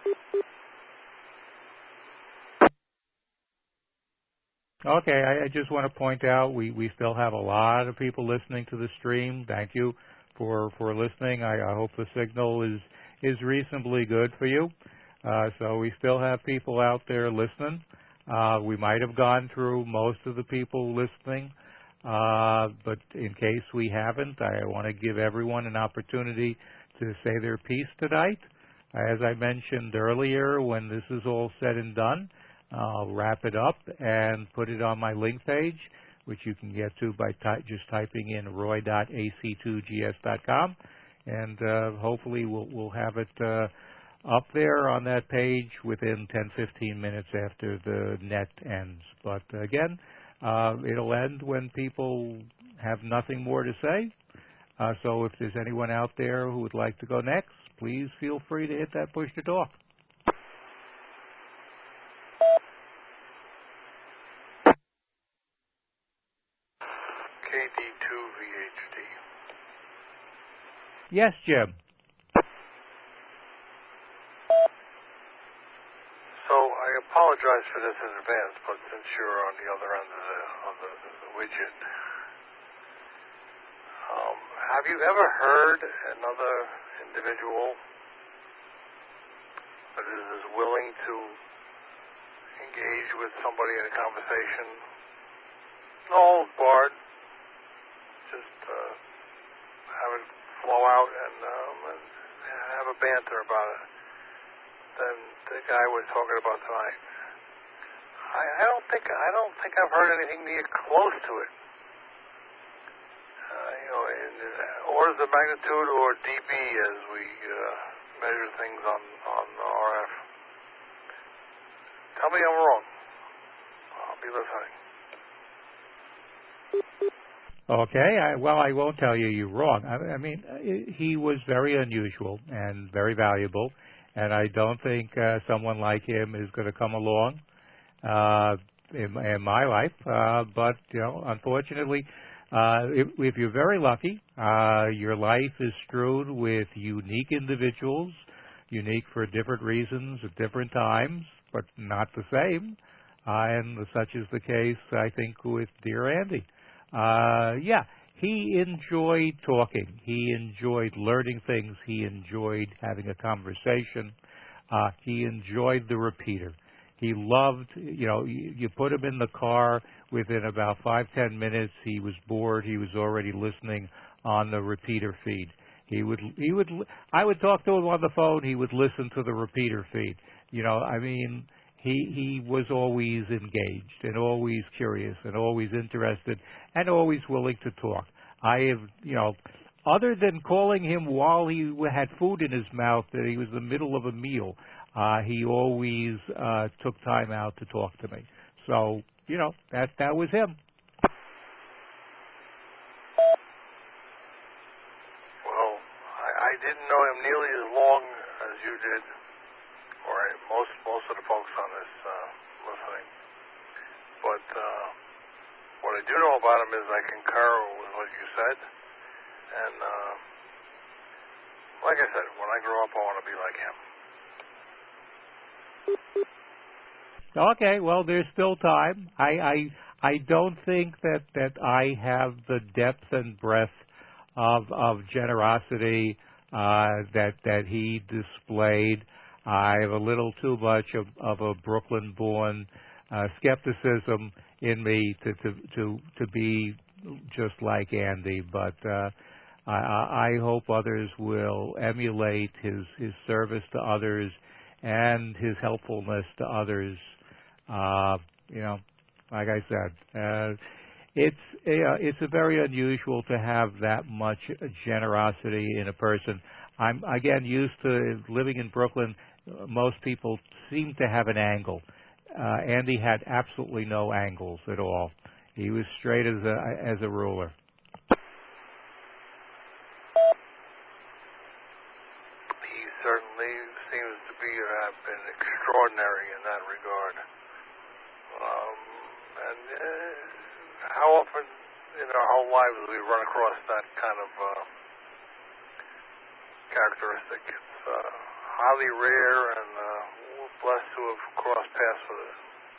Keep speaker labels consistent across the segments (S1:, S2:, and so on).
S1: Okay, I just want to point out we still have a lot of people listening to the stream. Thank you for listening. I hope the signal is reasonably good for you. So we still have people out there listening. We might have gone through most of the people listening, but in case we haven't, I want to give everyone an opportunity to say their piece tonight. As I mentioned earlier, when this is all said and done, I'll wrap it up and put it on my link page, which you can get to by just typing in roy.ac2gs.com, and hopefully we'll have it up there on that page within 10-15 minutes after the net ends. But again, it'll end when people have nothing more to say. So if there's anyone out there who would like to go next, please feel free to hit that push to talk.
S2: KD2VHD.
S1: Yes, Jim.
S2: So I apologize for this in advance, but since you're on the other end of the widget, have you ever heard another individual that is as willing to engage with somebody in a conversation, no holds barred, just have it flow out and have a banter about it, than the guy we're talking about tonight? I don't think I've heard anything near close to it. In orders of magnitude or dB as we measure things on RF. Tell me I'm wrong. I'll be listening.
S1: Okay, I won't tell you you're wrong. I mean, he was very unusual and very valuable, and I don't think someone like him is going to come along in my life. But, unfortunately, if you're very lucky, your life is strewn with unique individuals, unique for different reasons at different times, but not the same. And such is the case, I think, with dear Andy. He enjoyed talking. He enjoyed learning things. He enjoyed having a conversation. He enjoyed the repeater. He loved, you put him in the car, within about 5-10 minutes, he was bored. He was already listening on the repeater feed. I would talk to him on the phone. He would listen to the repeater feed. He was always engaged and always curious and always interested and always willing to talk. Other than calling him while he had food in his mouth, that he was in the middle of a meal, he always took time out to talk to me. So, that was him.
S2: Well, I didn't know him nearly as long as you did, or most of the folks on this listening. But what I do know about him is I concur with what you said. And like I said, when I grow up, I want to be like him.
S1: Okay, well, there's still time. I don't think that I have the depth and breadth of generosity that he displayed. I have a little too much of a Brooklyn-born skepticism in me to be just like Andy, but I hope others will emulate his service to others and his helpfulness to others. Like I said, it's very unusual to have that much generosity in a person. I'm again used to living in Brooklyn. Most people seem to have an angle. Andy had absolutely no angles at all. He was straight as a ruler.
S2: He certainly seems to have been extraordinary in that regard. And how often in our whole lives do we run across that kind of characteristic? It's highly rare, and blessed to have crossed paths with it.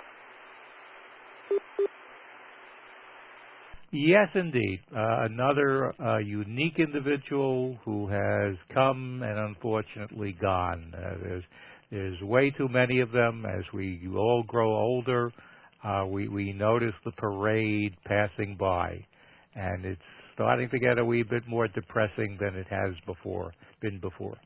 S1: Yes, indeed. Another unique individual who has come and unfortunately gone. There's way too many of them. As we all grow older, we notice the parade passing by, and it's starting to get a wee bit more depressing than it has been before.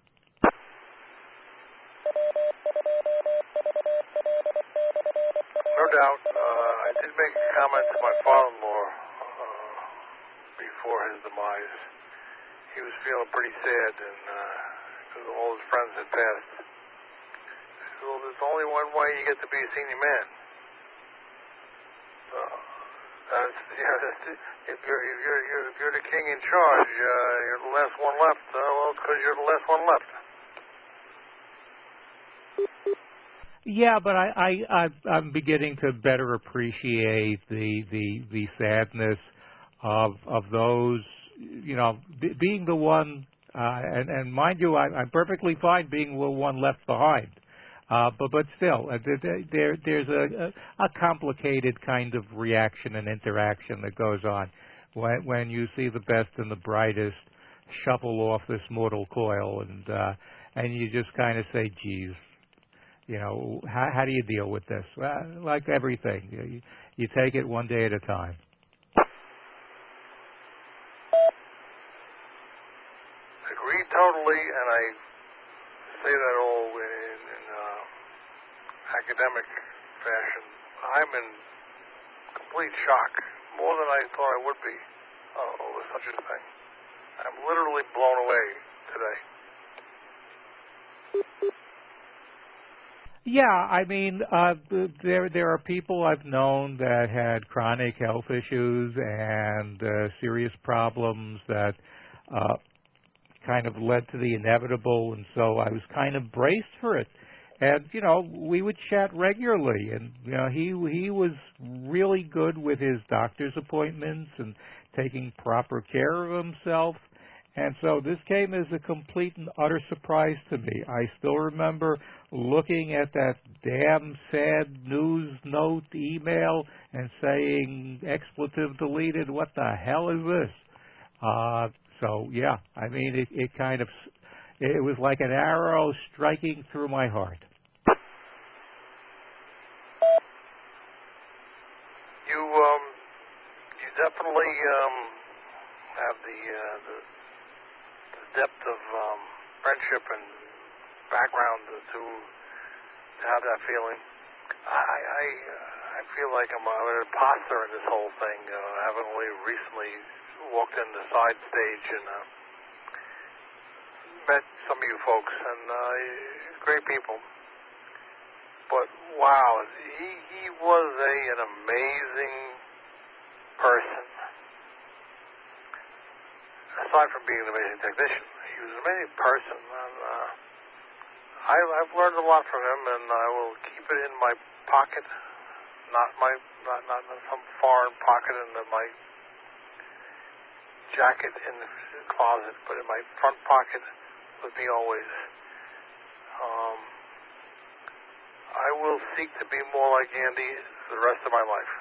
S2: No doubt. I did make a comment to my father-in-law before his demise. He was feeling pretty sad, and because all his friends had passed. He said, well, there's only one way you get to be a senior man. If you're the king in charge, you're the last one left. Well, it's because you're the last one left.
S1: Yeah, but I'm beginning to better appreciate the sadness of those, being the one, and mind you, I'm perfectly fine being the one left behind. But still, there's a complicated kind of reaction and interaction that goes on when you see the best and the brightest shuffle off this mortal coil, and you just kind of say, geez. How do you deal with this? Well, like everything, you take it one day at a time.
S2: Agree totally, and I say that all in academic fashion. I'm in complete shock, more than I thought I would be, over such a thing. I'm literally blown away today.
S1: Yeah, I mean, there are people I've known that had chronic health issues and serious problems that kind of led to the inevitable, and so I was kind of braced for it. And we would chat regularly, and he was really good with his doctor's appointments and taking proper care of himself. And so this came as a complete and utter surprise to me. I still remember looking at that damn sad news note email and saying, expletive deleted, what the hell is this? So, yeah, I mean, it was like an arrow striking through my heart.
S2: You definitely have the depth of friendship and background to have that feeling. I feel like I'm an imposter in this whole thing. I've only recently walked in the side stage and met some of you folks, and great people. But wow, he was an amazing person. Aside from being an amazing technician, he was an amazing person, and I've learned a lot from him, and I will keep it in my pocket, not in some foreign pocket in my jacket in the closet, but in my front pocket with me always. I will seek to be more like Andy the rest of my life.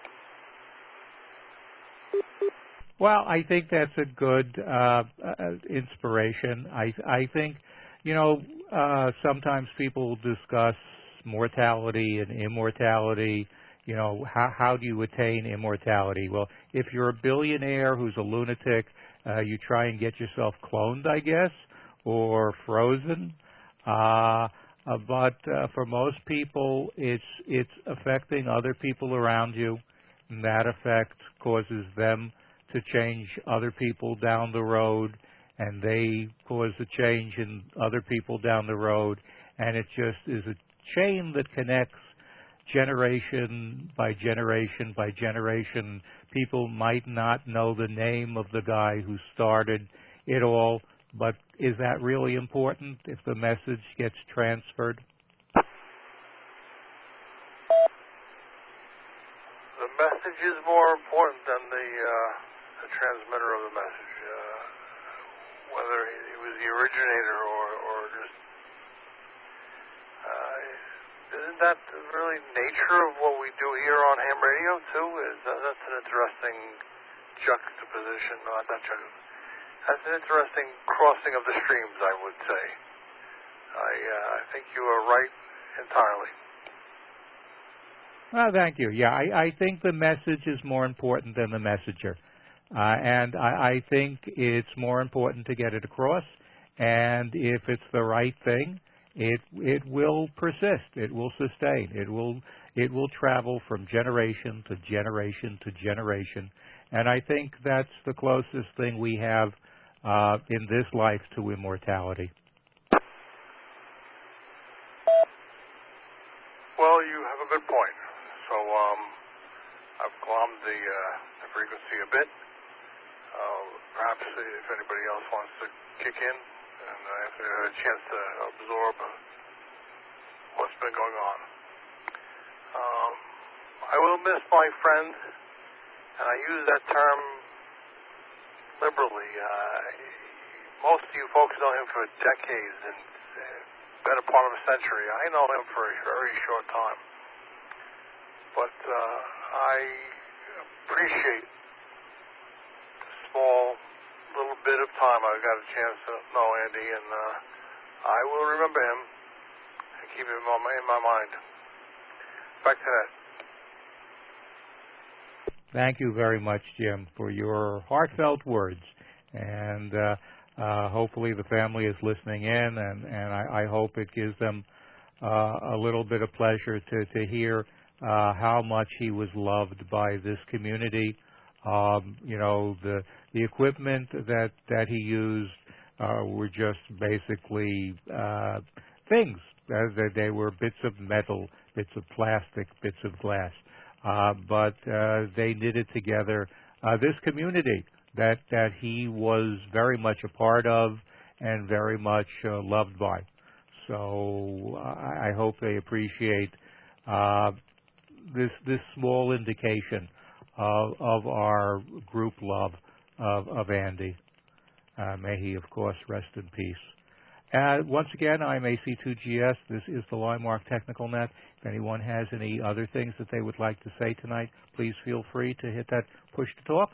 S1: Well, I think that's a good inspiration. I think, sometimes people discuss mortality and immortality. How do you attain immortality? Well, if you're a billionaire who's a lunatic, you try and get yourself cloned, I guess, or frozen. But for most people, it's affecting other people around you, and that effect causes them to change other people down the road, and they cause a change in other people down the road, and it just is a chain that connects generation by generation by generation. People might not know the name of the guy who started it all, but is that really important if the message gets transferred?
S2: The message is more important than the transmitter of the message. Whether he was the originator or just Isn't that the really nature of what we do here on ham radio too? That's an interesting juxtaposition. That's an interesting crossing of the streams, I would say. I think you are right entirely.
S1: Well, thank you. Yeah, I think the message is more important than the messenger. And I think it's more important to get it across. And if it's the right thing, it will persist. It will sustain. It will travel from generation to generation to generation. And I think that's the closest thing we have in this life to immortality.
S2: Well, you have a good point. So I've glommed the frequency a bit. Perhaps if anybody else wants to kick in, and if they had a chance to absorb what's been going on. I will miss my friends, and I use that term liberally. Most of you folks know him for decades and better part of a century. I know him for a very short time. But I appreciate the small little bit of time I got a chance to know Andy, and I will remember him and keep him in my mind. Back to that.
S1: Thank you very much, Jim, for your heartfelt words. And hopefully the family is listening in, and I hope it gives them a little bit of pleasure to hear how much he was loved by this community. The equipment that he used were just basically things. They were bits of metal, bits of plastic, bits of glass. But they knitted together this community that he was very much a part of and very much loved by. So I hope they appreciate this small indication of our group love of Andy. May he, of course, rest in peace. Once again, I'm AC2GS. This is the Limemark Technical Net. If anyone has any other things that they would like to say tonight, please feel free to hit that push to talk.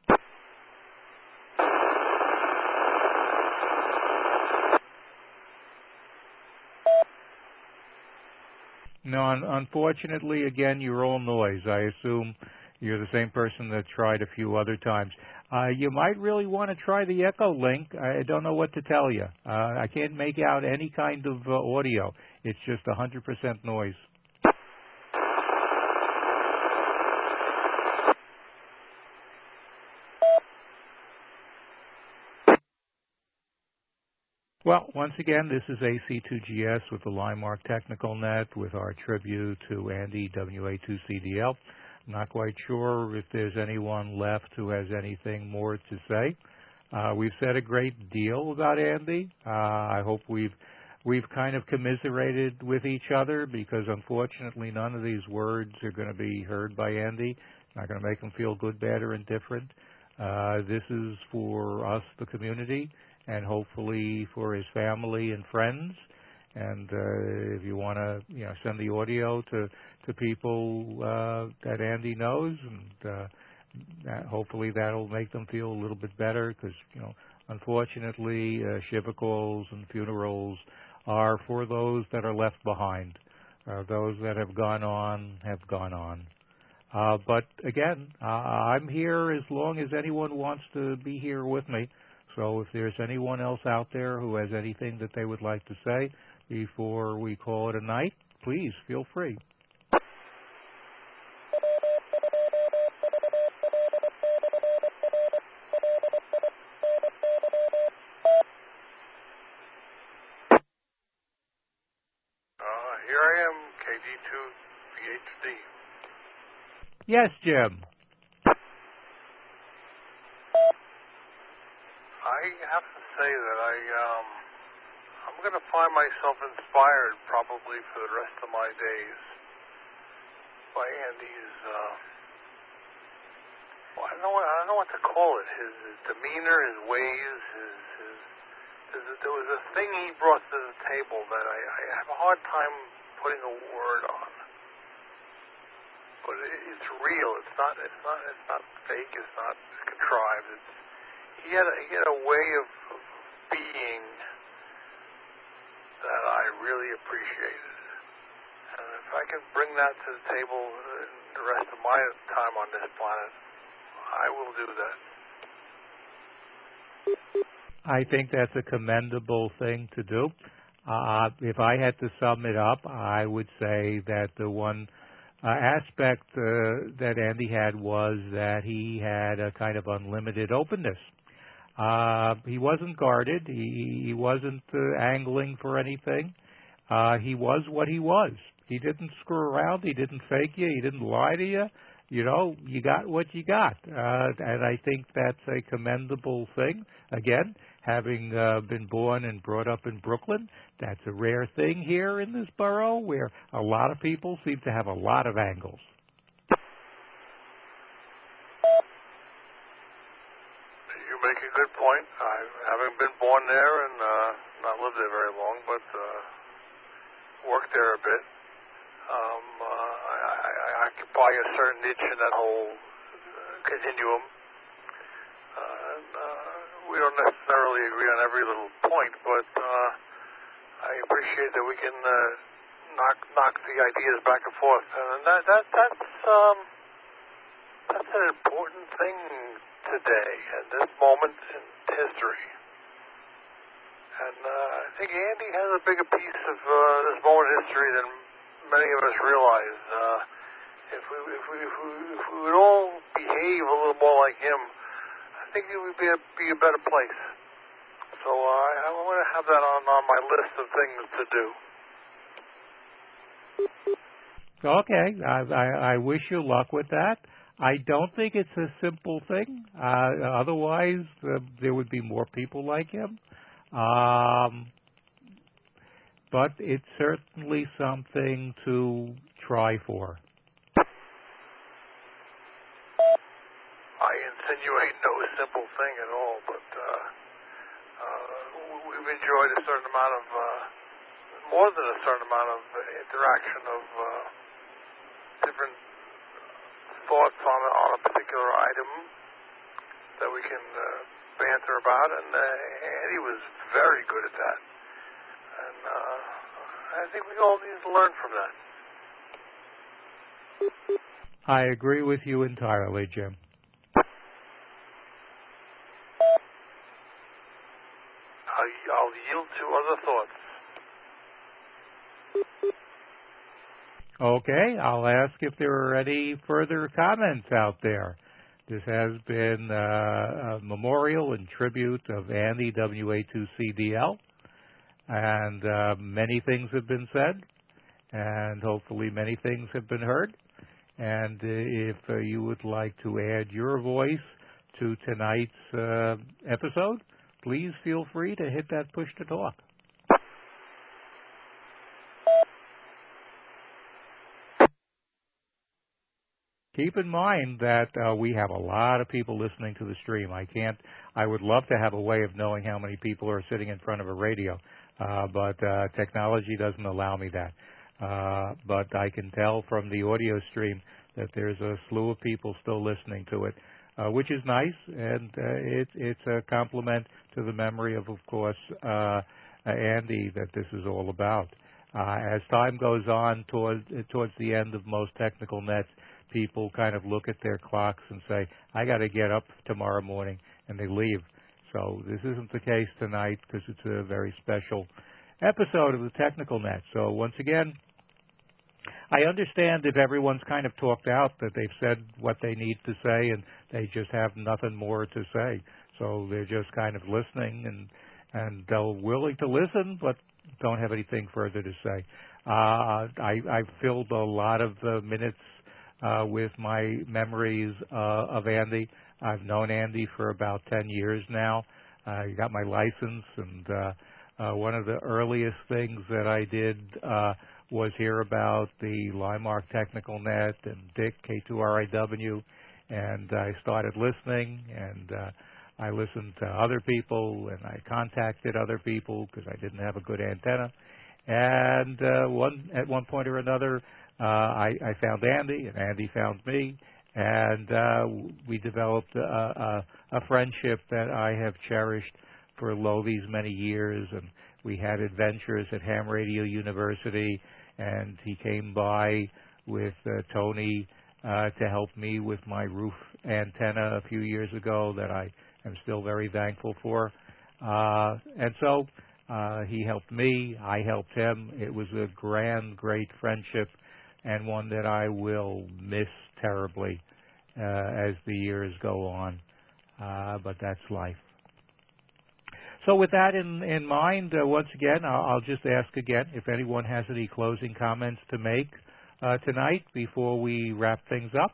S1: No, unfortunately, again, you're all noise. I assume you're the same person that tried a few other times. You might really want to try the Echo link. I don't know what to tell you. I can't make out any kind of audio. It's just 100% noise. Well, once again, this is AC2GS with the Limemark Technical Net with our tribute to Andy WA2CDL. I'm not quite sure if there's anyone left who has anything more to say. We've said a great deal about Andy. I hope we've kind of commiserated with each other because unfortunately none of these words are going to be heard by Andy. It's not going to make him feel good, bad, or indifferent. This is for us, the community, and hopefully for his family and friends. And if you want to, send the audio to people that Andy knows, and hopefully that'll make them feel a little bit better. Because unfortunately, shiva calls and funerals are for those that are left behind. Those that have gone on have gone on. But again, I'm here as long as anyone wants to be here with me. So if there's anyone else out there who has anything that they would like to say before we call it a night, please feel free.
S2: Here I am, KG2VHD.
S1: Yes, Jim.
S2: I have to say that I'm going to find myself inspired probably for the rest of my days by Andy's, I don't know what to call it, his demeanor, his ways, there was a thing he brought to the table that I have a hard time putting a word on. But it's real. It's not fake. It's not contrived. He had a way of being that I really appreciated. And if I can bring that to the table the rest of my time on this planet, I will do that.
S1: I think that's a commendable thing to do. If I had to sum it up, I would say that the one aspect that Andy had was that he had a kind of unlimited openness. He wasn't guarded. He wasn't angling for anything. He was what he was. He didn't screw around. He didn't fake you. He didn't lie to you. You know, you got what you got. And I think that's a commendable thing. Again, having been born and brought up in Brooklyn, that's a rare thing here in this borough where a lot of people seem to have a lot of angles.
S2: You make a good point. I haven't been born there and not lived there very long, but worked there a bit. I occupy a certain niche in that whole continuum. We don't necessarily agree on every little point, but I appreciate that we can knock the ideas back and forth, and that's an important thing today at this moment in history. And I think Andy has a bigger piece of this moment in history than many of us realize. If we would all behave a little more like him, I think it would be a better place. So I want to have that on my list of things to do.
S1: Okay, I wish you luck with that. I don't think it's a simple thing. Otherwise, there would be more people like him. But it's certainly something to try for.
S2: I insinuate no simple thing at all, but we've enjoyed a certain amount of, more than a certain amount of interaction of different thoughts on a particular item that we can banter about, and Eddie was very good at that. And I think we all need to learn from that.
S1: I agree with you entirely, Jim.
S2: I'll yield to other thoughts.
S1: Okay, I'll ask if there are any further comments out there. This has been a memorial and tribute of Andy, WA2CDL, and many things have been said, and hopefully many things have been heard. And if you would like to add your voice to tonight's episode, please feel free to hit that push to talk. Keep in mind that we have a lot of people listening to the stream. I would love to have a way of knowing how many people are sitting in front of a radio, but technology doesn't allow me that. But I can tell from the audio stream that there's a slew of people still listening to it, which is nice, and it's a compliment to the memory of course, Andy, that this is all about. As time goes on towards the end of most technical nets, people kind of look at their clocks and say, I got to get up tomorrow morning, and they leave. So this isn't the case tonight because it's a very special episode of the Technical Net. So once again, I understand if everyone's kind of talked out, that they've said what they need to say and they just have nothing more to say. So they're just kind of listening and they're willing to listen, but don't have anything further to say. I've filled a lot of minutes with my memories of Andy. I've known Andy for about 10 years now. I got my license, and one of the earliest things that I did was hear about the Limark Technical Net and Dick K2RIW, and I started listening, and I listened to other people, and I contacted other people because I didn't have a good antenna, And at one point or another, I found Andy, and Andy found me, and we developed a friendship that I have cherished for these many years. And we had adventures at Ham Radio University, and he came by with Tony to help me with my roof antenna a few years ago that I am still very thankful for. And so he helped me, I helped him. It was a great friendship, and one that I will miss terribly as the years go on. But that's life. So with that in mind, once again, I'll just ask again if anyone has any closing comments to make tonight before we wrap things up.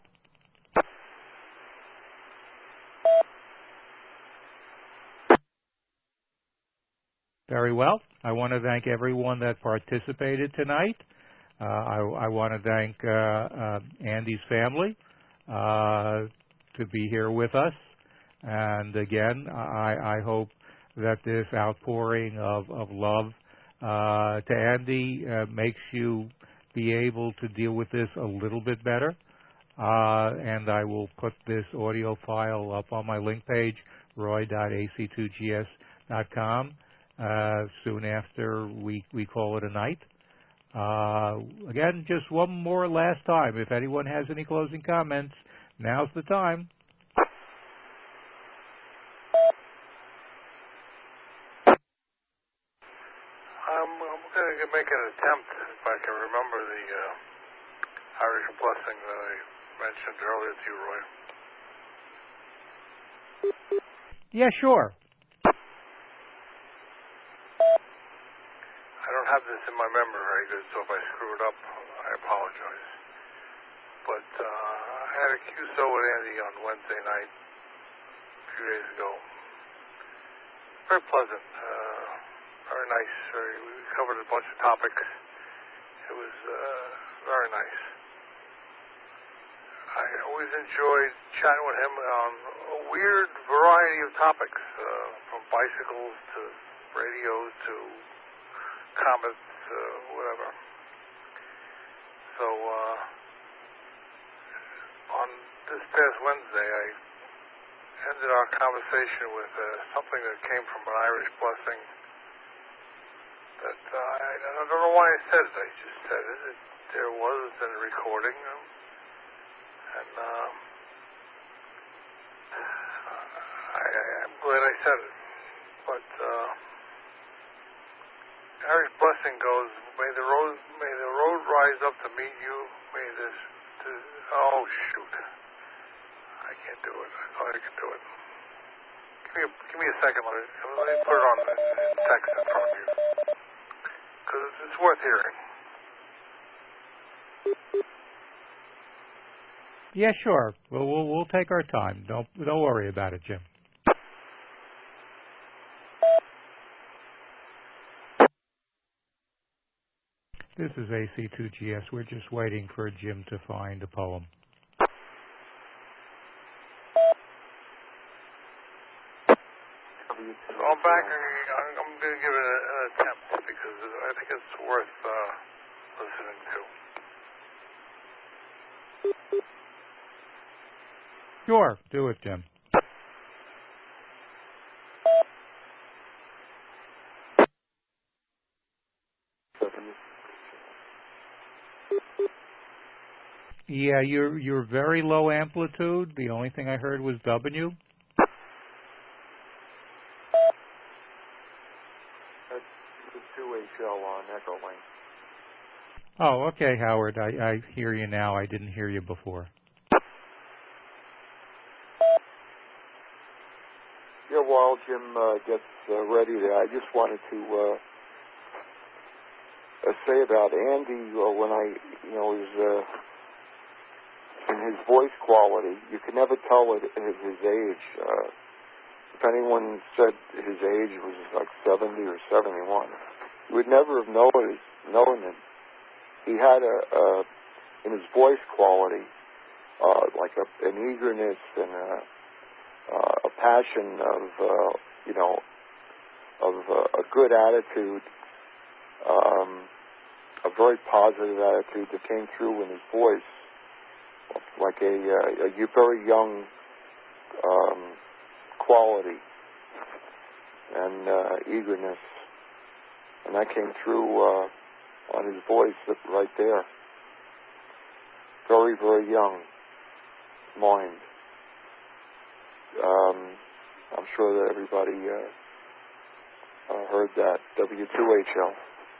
S1: Very well. I want to thank everyone that participated tonight. I want to thank Andy's family to be here with us. And again, I hope that this outpouring of love to Andy makes you be able to deal with this a little bit better. And I will put this audio file up on my link page, roy.ac2gs.com, soon after we call it a night. Again, just one more last time. If anyone has any closing comments, now's the time.
S2: I'm going to make an attempt, if I can remember the Irish blessing that I mentioned earlier to you, Roy.
S1: Yeah, sure.
S2: I don't have this in my memory very good, so if I screw it up, I apologize. But I had a QSO with Andy on Wednesday night a few days ago. Very pleasant, very nice. We covered a bunch of topics. It was very nice. I always enjoyed chatting with him on a weird variety of topics, from bicycles to radio to comets, whatever. So on this past Wednesday, I ended our conversation with something that came from an Irish blessing that I don't know why I said it. I just said it. There was a recording, and I'm glad I said it. But Irish blessing goes, may the road rise up to meet you. Oh shoot, I can't do it. I thought I could do it. Give me a second. Let me put it on in text in front of you, because it's worth hearing.
S1: Yeah, sure. We'll take our time. Don't worry about it, Jim. This is AC2GS. We're just waiting for Jim to find a poem.
S2: So I'm back. I'm going to give it an attempt because I think it's worth listening to.
S1: Sure. Do it, Jim. Yeah, you're very low amplitude. The only thing I heard was W.
S3: That's the 2HL on Echo Link.
S1: Oh, okay, Howard. I hear you now. I didn't hear you before.
S3: Yeah, while Jim gets ready there, I just wanted to say about Andy when I, was in his voice quality, you can never tell his age. If anyone said his age was like 70 or 71, you would never have known him. He had in his voice quality, like an eagerness and a passion of a good attitude a very positive attitude that came through in his voice, like a very young quality and eagerness, and that came through on his voice right there. Very, very young mind. I'm sure that everybody heard that. W2HL.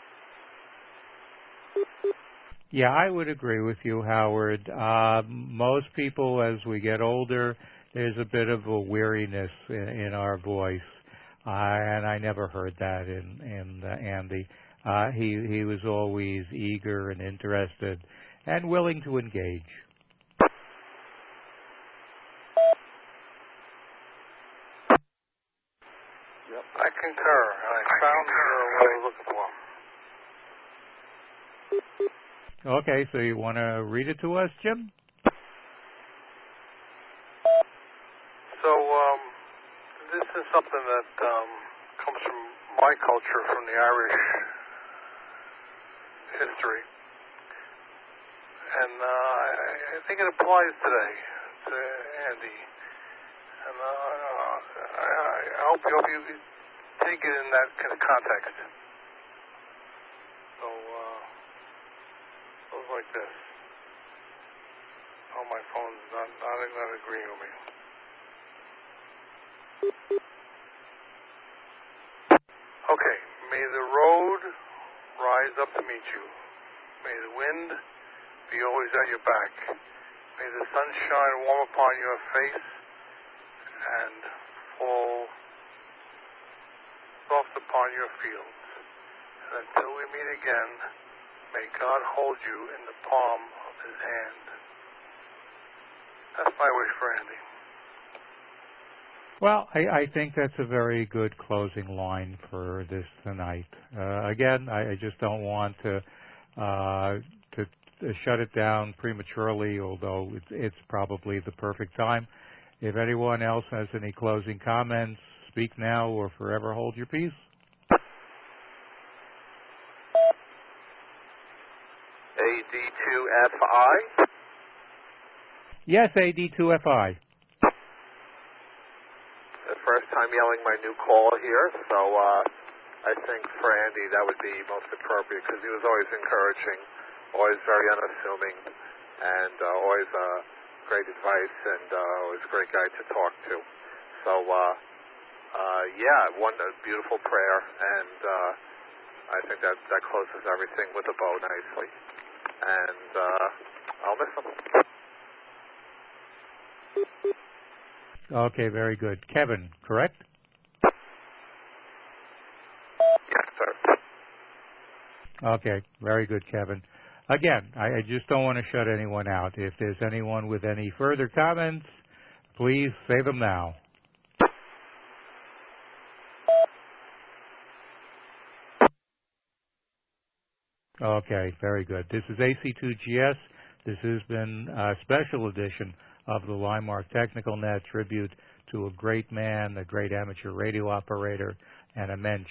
S1: Yeah, I would agree with you, Howard. Most people, as we get older, there's a bit of a weariness in our voice, and I never heard that in Andy. He was always eager and interested and willing to engage.
S2: Yep. I concur. I found what I was looking for.
S1: Okay, so you want to read it to us, Jim?
S2: So this is something that comes from my culture, from the Irish history. And I think it applies today to Andy. And I hope you take it in that kind of context. So, goes like this. Oh, my phone's not agreeing with me. Okay. May the road rise up to meet you. May the wind be always at your back. May the sun shine warm upon your face and fall soft upon your fields. And until we meet again, may God hold you in the palm of his hand. That's my wish for Andy.
S1: Well, I think that's a very good closing line for this tonight. Again, I just don't want to shut it down prematurely, although it's probably the perfect time. If anyone else has any closing comments, speak now or forever hold your peace.
S4: AD2FI?
S1: Yes, AD2FI.
S4: The first time yelling my new call here, so I think for Andy that would be most appropriate because he was always encouraging, always very unassuming, and always great advice, and was a great guy to talk to. So, one beautiful prayer, and I think that closes everything with a bow nicely. And I'll miss him.
S1: Okay, very good. Kevin, correct?
S4: Yes, sir.
S1: Okay, very good, Kevin. Again, I just don't want to shut anyone out. If there's anyone with any further comments, please say them now. Okay, very good. This is AC2GS. This has been a special edition of the Limemark Technical Net tribute to a great man, a great amateur radio operator, and a mensch.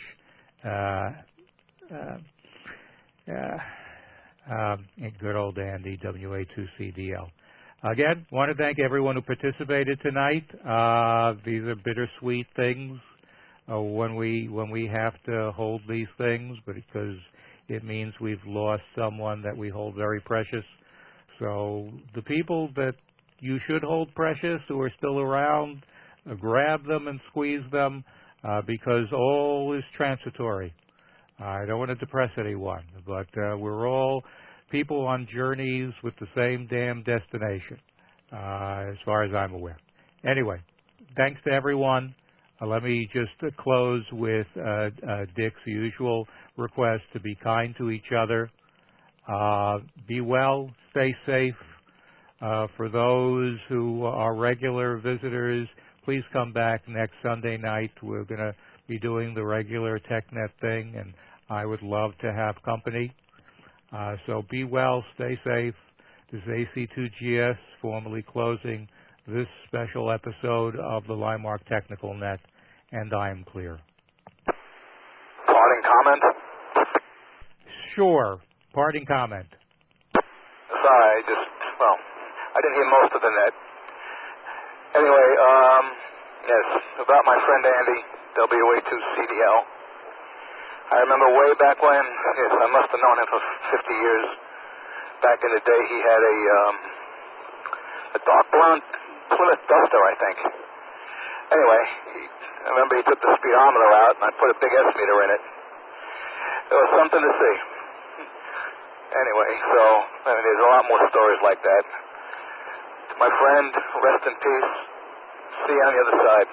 S1: Good old Andy, WA2CDL. Again, want to thank everyone who participated tonight. These are bittersweet things when we have to hold these things, but because it means we've lost someone that we hold very precious. So the people that you should hold precious who are still around, grab them and squeeze them because all is transitory. I don't want to depress anyone, but we're all people on journeys with the same damn destination, as far as I'm aware. Anyway, thanks to everyone. Let me just close with Dick's usual request to be kind to each other. Be well, stay safe. For those who are regular visitors, please come back next Sunday night. We're going to be doing the regular TechNet thing, and I would love to have company. So be well, stay safe. This is AC2GS formally closing this special episode of the Limemark Technical Net, and I am clear.
S4: Parting comment?
S1: Sure. Parting comment.
S5: Sorry, I didn't hear most of the net. Anyway, yes, about my friend Andy, WA2 CDL. I remember way back when, yes, I must have known him for 50 years. Back in the day, he had a dark blonde Plymouth Duster, I think. Anyway, I remember he took the speedometer out, and I put a big S-meter in it. It was something to see. Anyway, so, there's a lot more stories like that. To my friend, rest in peace. See you on the other side.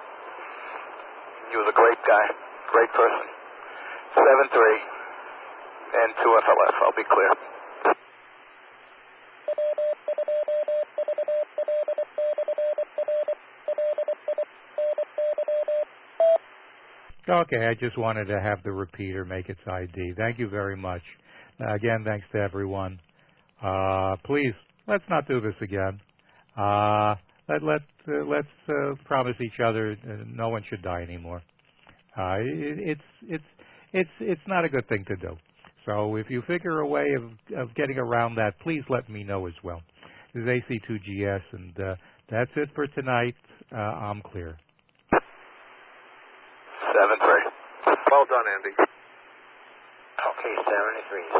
S5: He was a great guy, great person. 7-3 and 2 FLF, I'll be clear.
S1: Okay, I just wanted to have the repeater make its ID. Thank you very much. Again, thanks to everyone. Please, let's not do this again. Let's promise each other no one should die anymore. It's not a good thing to do. So if you figure a way of getting around that, please let me know as well. This is AC2GS, and that's it for tonight. I'm clear.
S5: 7-3.
S4: Well done, Andy.
S5: Okay, 73.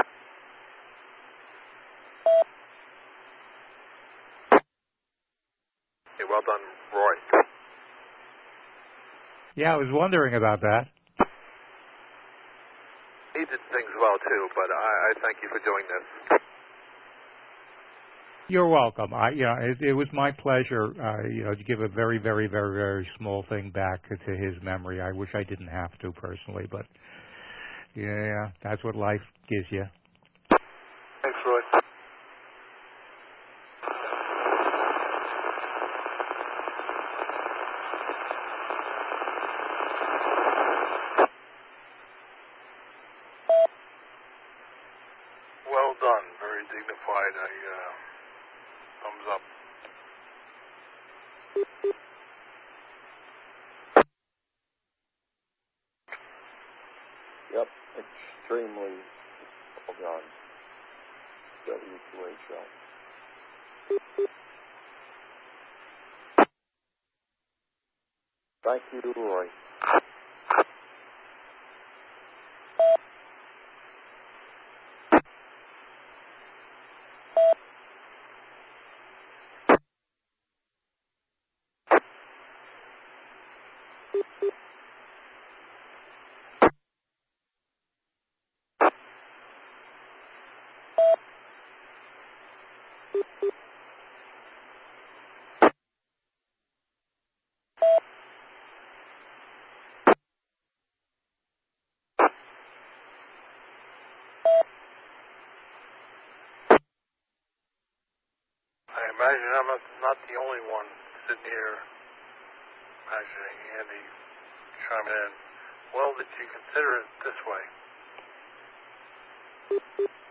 S4: Okay, well done, Roy.
S1: Yeah, I was wondering about that.
S4: He did things well too, but I thank you for doing this.
S1: You're welcome. It was my pleasure, to give a very, very, very, very small thing back to his memory. I wish I didn't have to personally, but yeah, that's what life gives you.
S5: Thanks, Roy.
S2: Well done. Very dignified. Thumbs up.
S3: Yep, extremely well done. W2HL. Thank you, Roy.
S2: I imagine I'm not the only one sitting here imagining Andy chiming in. Well, did you consider it this way?